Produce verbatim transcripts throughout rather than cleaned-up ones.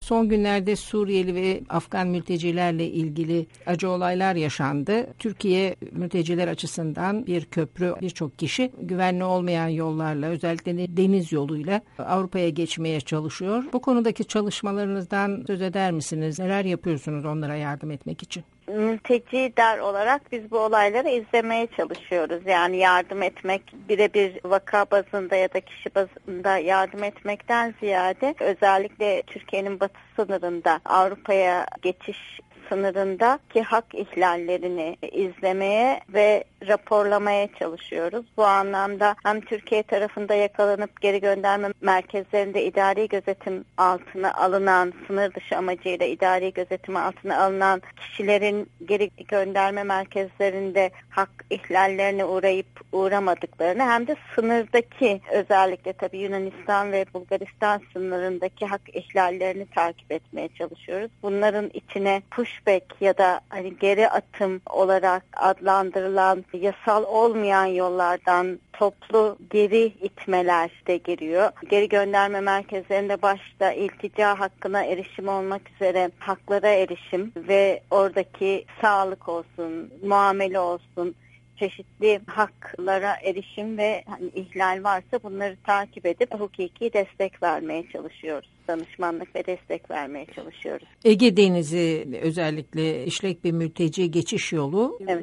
Son günlerde Suriyeli ve Afgan mültecilerle ilgili acı olaylar yaşandı. Türkiye mülteciler açısından bir köprü, birçok kişi güvenli olmayan yollarla, özellikle de deniz yoluyla Avrupa'ya geçmeye çalışıyor. Bu konudaki çalışmalarınızdan söz eder misiniz? Neler yapıyorsunuz onlara yardım etmek için? Mülteciler olarak biz bu olayları izlemeye çalışıyoruz. Yani yardım etmek, birebir vaka bazında ya da kişi bazında yardım etmekten ziyade özellikle Türkiye'nin batı sınırında Avrupa'ya geçiş sınırındaki hak ihlallerini izlemeye ve raporlamaya çalışıyoruz. Bu anlamda hem Türkiye tarafında yakalanıp geri gönderme merkezlerinde idari gözetim altına alınan, sınır dışı amacıyla idari gözetim altına alınan kişilerin geri gönderme merkezlerinde hak ihlallerine uğrayıp uğramadıklarını, hem de sınırdaki, özellikle tabii Yunanistan ve Bulgaristan sınırındaki hak ihlallerini takip etmeye çalışıyoruz. Bunların içine pushback ya da hani geri atım olarak adlandırılan yasal olmayan yollardan toplu geri itmeler de giriyor. Geri gönderme merkezlerinde başta iltica hakkına erişim olmak üzere haklara erişim ve oradaki sağlık olsun, muamele olsun, çeşitli haklara erişim ve hani ihlal varsa bunları takip edip hukuki destek vermeye çalışıyoruz. Danışmanlık ve destek vermeye çalışıyoruz. Ege Denizi özellikle işlek bir mülteci geçiş yolu, evet.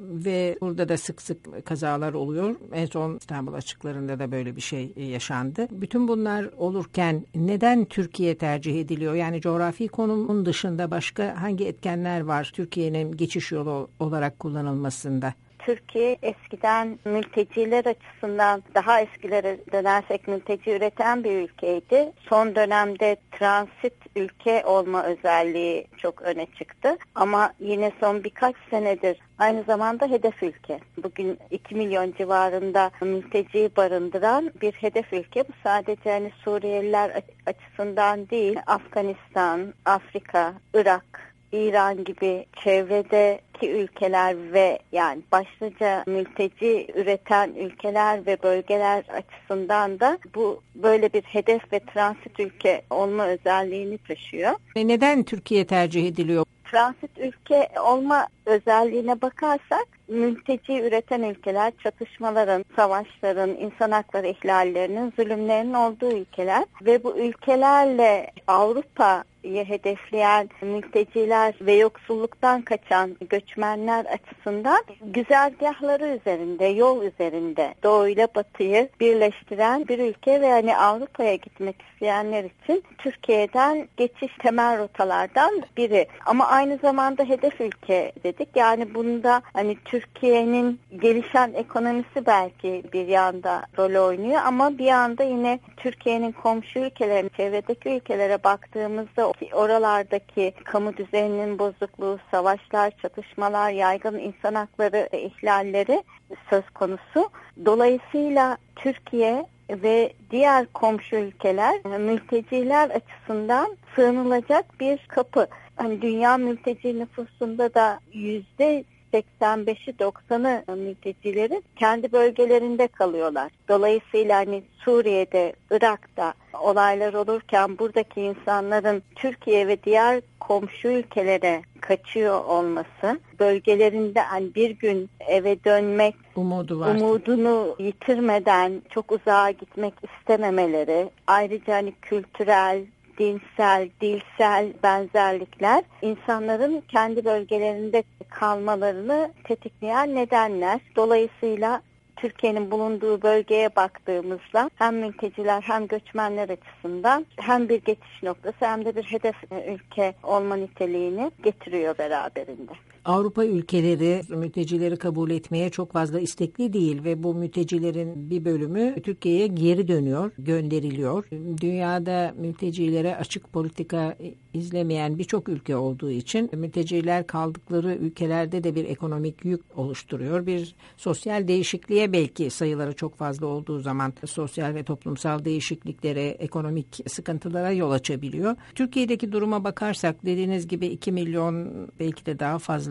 Ve burada da sık sık kazalar oluyor. En son İstanbul açıklarında da böyle bir şey yaşandı. Bütün bunlar olurken neden Türkiye tercih ediliyor? Yani coğrafi konumun dışında başka hangi etkenler var Türkiye'nin geçiş yolu olarak kullanılmasında? Türkiye eskiden mülteciler açısından, daha eskilere dönersek, mülteci üreten bir ülkeydi. Son dönemde transit ülke olma özelliği çok öne çıktı. Ama yine son birkaç senedir aynı zamanda hedef ülke. Bugün iki milyon civarında mülteci barındıran bir hedef ülke. Bu sadece hani Suriyeliler açısından değil, Afganistan, Afrika, Irak, İran gibi çevredeki ülkeler ve yani başlıca mülteci üreten ülkeler ve bölgeler açısından da bu böyle bir hedef ve transit ülke olma özelliğini taşıyor. Ve neden Türkiye tercih ediliyor? Transit ülke olma özelliğine bakarsak, mülteci üreten ülkeler çatışmaların, savaşların, insan hakları ihlallerinin, zulümlerin olduğu ülkeler ve bu ülkelerle Avrupa'yı hedefleyen mülteciler ve yoksulluktan kaçan göçmenler açısından güzergahları üzerinde, yol üzerinde doğuyla batıyı birleştiren bir ülke ve hani Avrupa'ya gitmek isteyenler için Türkiye'den geçiş temel rotalardan biri. Ama aynı zamanda hedef ülke dedik. Yani bunda hani Türkiye'nin gelişen ekonomisi belki bir yanda rol oynuyor ama bir yanda yine Türkiye'nin komşu ülkelerine, çevredeki ülkelere baktığımızda oralardaki kamu düzeninin bozukluğu, savaşlar, çatışmalar, yaygın insan hakları ihlalleri söz konusu. Dolayısıyla Türkiye ve diğer komşu ülkeler mülteciler açısından sığınılacak bir kapı. Hani dünya mülteci nüfusunda da yüzde seksen beşi doksanı mültecilerin kendi bölgelerinde kalıyorlar. Dolayısıyla hani Suriye'de, Irak'ta olaylar olurken buradaki insanların Türkiye ve diğer komşu ülkelere kaçıyor olması, bölgelerinde hani bir gün eve dönmek umudu var. umudunu yitirmeden çok uzağa gitmek istememeleri, ayrıca hani kültürel, dinsel, dilsel benzerlikler insanların kendi bölgelerinde kalmalarını tetikleyen nedenler. Dolayısıyla Türkiye'nin bulunduğu bölgeye baktığımızda hem mülteciler hem göçmenler açısından hem bir geçiş noktası hem de bir hedef ülke olma niteliğini getiriyor beraberinde. Avrupa ülkeleri mültecileri kabul etmeye çok fazla istekli değil ve bu mültecilerin bir bölümü Türkiye'ye geri dönüyor, gönderiliyor. Dünyada mültecilere açık politika izlemeyen birçok ülke olduğu için mülteciler kaldıkları ülkelerde de bir ekonomik yük oluşturuyor. Bir sosyal değişikliğe belki sayıları çok fazla olduğu zaman sosyal ve toplumsal değişikliklere, ekonomik sıkıntılara yol açabiliyor. Türkiye'deki duruma bakarsak dediğiniz gibi iki milyon belki de daha fazla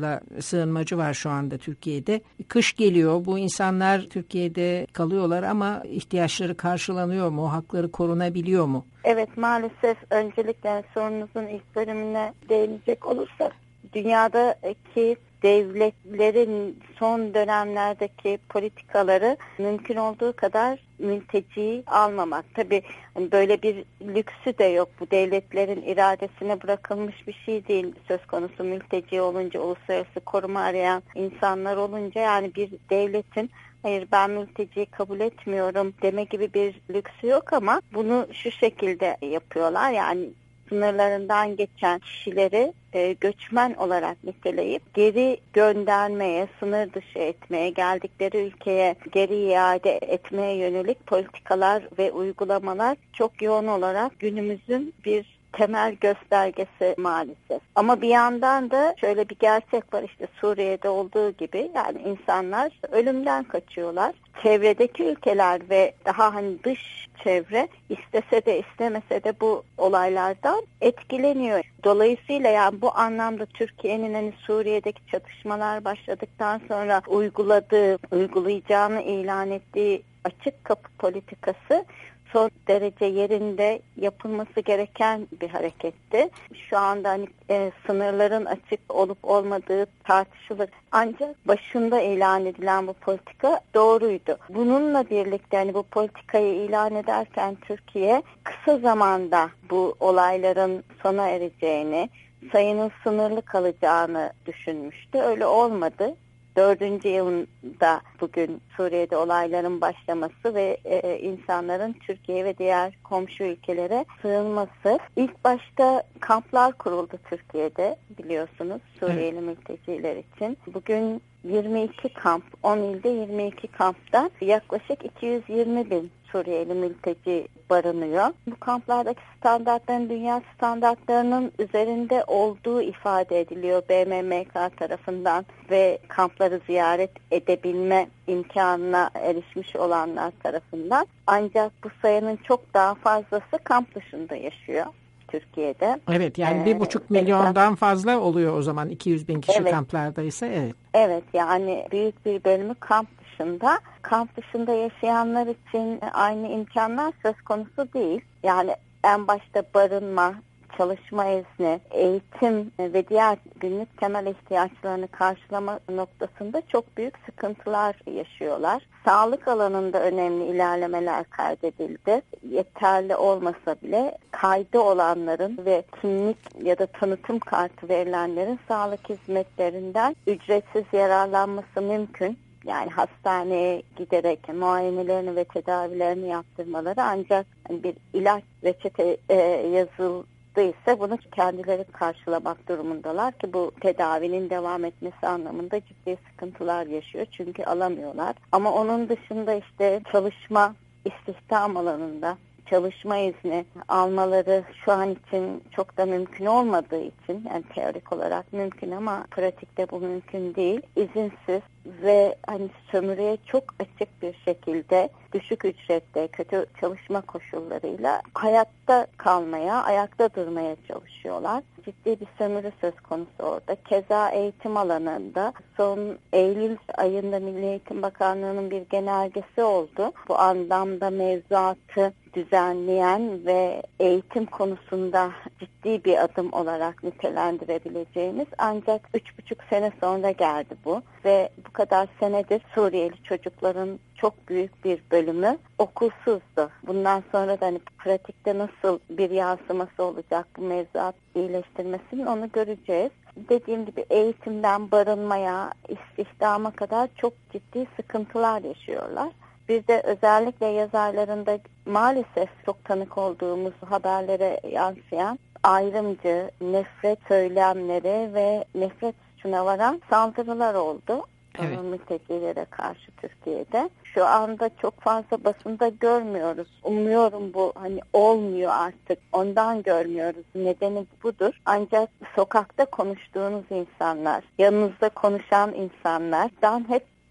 fazla sığınmacı var şu anda Türkiye'de. Kış geliyor. Bu insanlar Türkiye'de kalıyorlar ama ihtiyaçları karşılanıyor mu? Hakları korunabiliyor mu? Evet, maalesef öncelikle sorunuzun ilk bölümüne değinecek olursak dünyadaki devletlerin son dönemlerdeki politikaları mümkün olduğu kadar mülteci almamak. Tabii hani böyle bir lüksü de yok. Bu devletlerin iradesine bırakılmış bir şey değil. Söz konusu mülteci olunca, uluslararası koruma arayan insanlar olunca, yani bir devletin hayır ben mülteciyi kabul etmiyorum deme gibi bir lüksü yok ama bunu şu şekilde yapıyorlar. Yani sınırlarından geçen kişileri e, göçmen olarak niteleyip geri göndermeye, sınır dışı etmeye, geldikleri ülkeye geri iade etmeye yönelik politikalar ve uygulamalar çok yoğun olarak günümüzün bir temel göstergesi maalesef. Ama bir yandan da şöyle bir gerçek var, işte Suriye'de olduğu gibi, yani insanlar ölümden kaçıyorlar. Çevredeki ülkeler ve daha hani dış çevre istese de istemese de bu olaylardan etkileniyor. Dolayısıyla yani bu anlamda Türkiye'nin hani Suriye'deki çatışmalar başladıktan sonra uyguladığı, uygulayacağını ilan ettiği açık kapı politikası son derece yerinde yapılması gereken bir hareketti. Şu anda hani e, sınırların açık olup olmadığı tartışılır. Ancak başında ilan edilen bu politika doğruydu. Bununla birlikte hani bu politikayı ilan ederken Türkiye kısa zamanda bu olayların sona ereceğini, sayının sınırlı kalacağını düşünmüştü. Öyle olmadı. Dördüncü yılında bugün Suriye'de olayların başlaması ve e, insanların Türkiye ve diğer komşu ülkelere sığınması. İlk başta kamplar kuruldu Türkiye'de, biliyorsunuz, Suriyeli evet. mülteciler için. Bugün yirmi iki kamp, on ilde yirmi iki kampta yaklaşık iki yüz yirmi bin Suriyeli mülteci barınıyor. Bu kamplardaki standartların dünya standartlarının üzerinde olduğu ifade ediliyor B M M K tarafından ve kampları ziyaret edebilme imkanına erişmiş olanlar tarafından. Ancak bu sayının çok daha fazlası kamp dışında yaşıyor Türkiye'de. Evet, yani bir buçuk ee, milyondan fazla oluyor o zaman iki yüz bin kişi evet. kamplardaysa. Evet. Evet, yani büyük bir bölümü kamp dışında. Kamp dışında yaşayanlar için aynı imkanlar söz konusu değil. Yani en başta barınma, çalışma izni, eğitim ve diğer günlük temel ihtiyaçlarını karşılama noktasında çok büyük sıkıntılar yaşıyorlar. Sağlık alanında önemli ilerlemeler kaydedildi. Yeterli olmasa bile kaydı olanların ve kimlik ya da tanıtım kartı verilenlerin sağlık hizmetlerinden ücretsiz yararlanması mümkün. Yani hastaneye giderek muayenelerini ve tedavilerini yaptırmaları, ancak bir ilaç reçete e, yazıldıysa bunu kendileri karşılamak durumundalar ki bu tedavinin devam etmesi anlamında ciddi sıkıntılar yaşıyor çünkü alamıyorlar. Ama onun dışında işte çalışma, istihdam alanında çalışma izni almaları şu an için çok da mümkün olmadığı için, yani teorik olarak mümkün ama pratikte bu mümkün değil. İzinsiz ve hani sömürüye çok açık bir şekilde düşük ücrette, kötü çalışma koşullarıyla hayatta kalmaya, ayakta durmaya çalışıyorlar. Ciddi bir sömürü söz konusu orada. Keza eğitim alanında son Eylül ayında Milli Eğitim Bakanlığı'nın bir genelgesi oldu. Bu anlamda mevzuatı düzenleyen ve eğitim konusunda ciddi bir adım olarak nitelendirebileceğimiz, ancak üç buçuk sene sonra geldi bu ve bu kadar senedir Suriyeli çocukların çok büyük bir bölümü okulsuzdu. Bundan sonra da hani pratikte nasıl bir yansıması olacak bu mevzuat iyileştirmesinin, onu göreceğiz. Dediğim gibi eğitimden barınmaya, istihdama kadar çok ciddi sıkıntılar yaşıyorlar. Bir de özellikle yaz aylarında maalesef çok tanık olduğumuz haberlere yansıyan ayrımcı, nefret söylemleri ve nefret suçuna varan saldırılar oldu. Evet. Mültecilere karşı Türkiye'de. Şu anda çok fazla basında görmüyoruz. Umuyorum bu hani olmuyor artık. Ondan görmüyoruz. Nedeni budur. Ancak sokakta konuştuğunuz insanlar, yanınızda konuşan insanlardan hep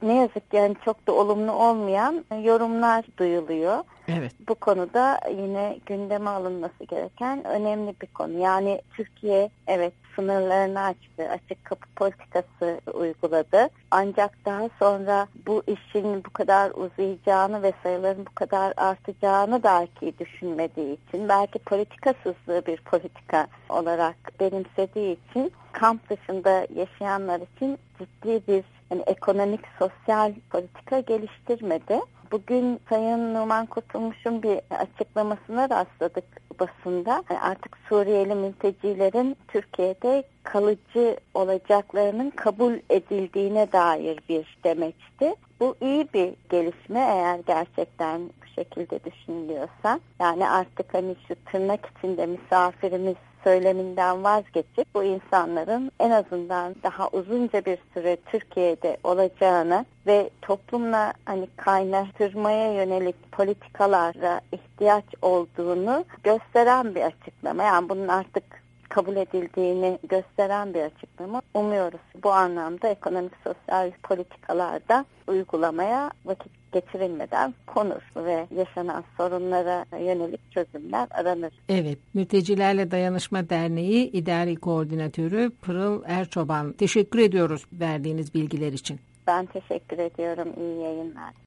ne yazık ki yani çok da olumlu olmayan yorumlar duyuluyor. Evet. Bu konuda yine gündeme alınması gereken önemli bir konu. Yani Türkiye evet sınırlarını açtı, açık kapı politikası uyguladı. Ancak daha sonra bu işin bu kadar uzayacağını ve sayıların bu kadar artacağını belki düşünmediği için, belki politikasızlığı bir politika olarak benimsediği için kamp dışında yaşayanlar için ciddi bir yani ekonomik, sosyal politika geliştirmedi. Bugün Sayın Numan Kurtulmuş'un bir açıklamasına rastladık basında. Yani artık Suriyeli mültecilerin Türkiye'de kalıcı olacaklarının kabul edildiğine dair bir demeçti. Bu iyi bir gelişme eğer gerçekten bu şekilde düşünülüyorsa. Yani artık hani şu tırnak içinde misafirimiz söyleminden vazgeçip bu insanların en azından daha uzunca bir süre Türkiye'de olacağını ve toplumla hani kaynaştırmaya yönelik politikalara ihtiyaç olduğunu gösteren bir açıklama. Yani bunun artık kabul edildiğini gösteren bir açıklama. Umuyoruz bu anlamda ekonomik sosyal politikalarda uygulamaya vakit geçirilmeden konur ve yaşanan sorunlara yönelik çözümler aranır. Evet, Mültecilerle Dayanışma Derneği İdari Koordinatörü Pırıl Erçoban. Teşekkür ediyoruz verdiğiniz bilgiler için. Ben teşekkür ediyorum. İyi yayınlar.